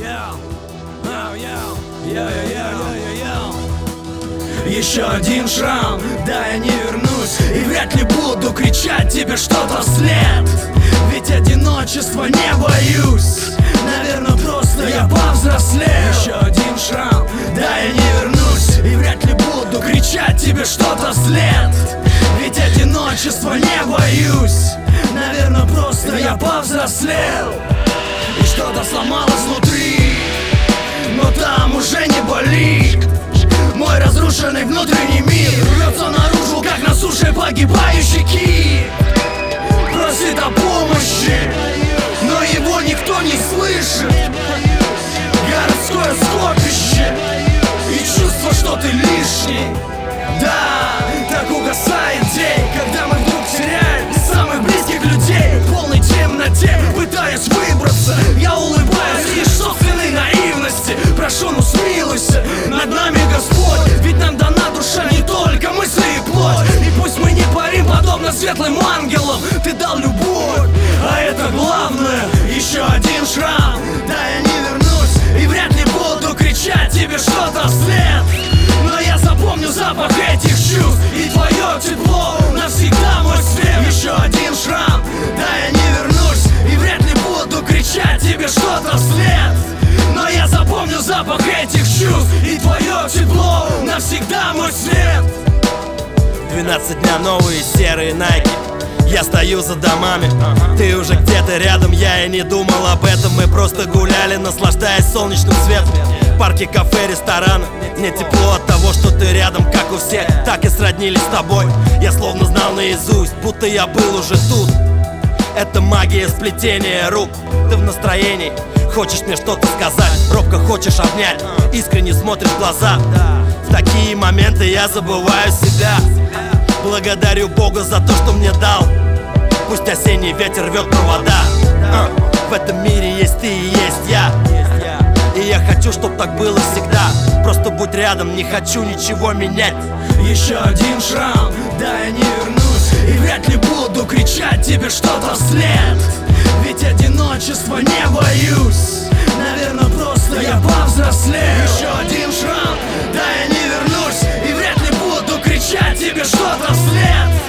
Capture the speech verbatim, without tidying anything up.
Еще один шрам, да я не вернусь. И вряд ли буду кричать тебе что-то вслед, ведь одиночества не боюсь. Наверное, просто я повзрослел. Еще один шрам, да я не вернусь. И вряд ли буду кричать тебе что-то вслед, ведь одиночества не боюсь. Наверное, просто я повзрослел. И что-то сломалось внутри, но там уже не болит. Мой разрушенный внутренний мир рвется наружу, как на суше погибающий кит. Просит о помощи, но его никто не слышит. Городское скопище и чувство, что ты лишний. Да, так угасает день, когда мы вдруг теряем самых близких людей в полной темноте, пытаясь выбраться. Я улыбаюсь лишь собственной наивности. Прошу, ну смилуйся над нами, Господь, ведь нам дана душа, не только мысли и плоть. И пусть мы не парим подобно светлым ангелам, ты дал любовь, а это главное. Еще один шрам, да я не вернусь. И вряд ли буду кричать тебе что-то вслед, но я запомню запах этих чувств и твое тепло навсегда мой свет. Еще один шрам, да я не вернусь. И вряд ли буду кричать тебе что-то вслед, но я запомню запах этих чувств и твое тепло навсегда мой свет. Двенадцать дня, новые серые найки. Я стою за домами, ты уже где-то рядом. Я и не думал об этом, мы просто гуляли, наслаждаясь солнечным светом. Парки, кафе, рестораны. Мне тепло от того, что ты рядом, как у всех. Так и сроднились с тобой. Я словно знал наизусть, будто я был уже тут. Это магия сплетения рук. Ты в настроении, хочешь мне что-то сказать, робко хочешь обнять, искренне смотришь в глаза. В такие моменты я забываю себя. Благодарю Бога за то, что мне дал. Пусть осенний ветер рвет провода. а, В этом мире есть ты и есть я. И я хочу, чтоб так было всегда. Просто будь рядом, не хочу ничего менять. Еще один шрам, да я не вернусь. И вряд ли буду кричать тебе что-то вслед, ведь одиночества не боюсь. Наверное, просто я повзрослел. Еще один шрам, да я не вернусь. И вряд ли буду кричать тебе что-то вслед,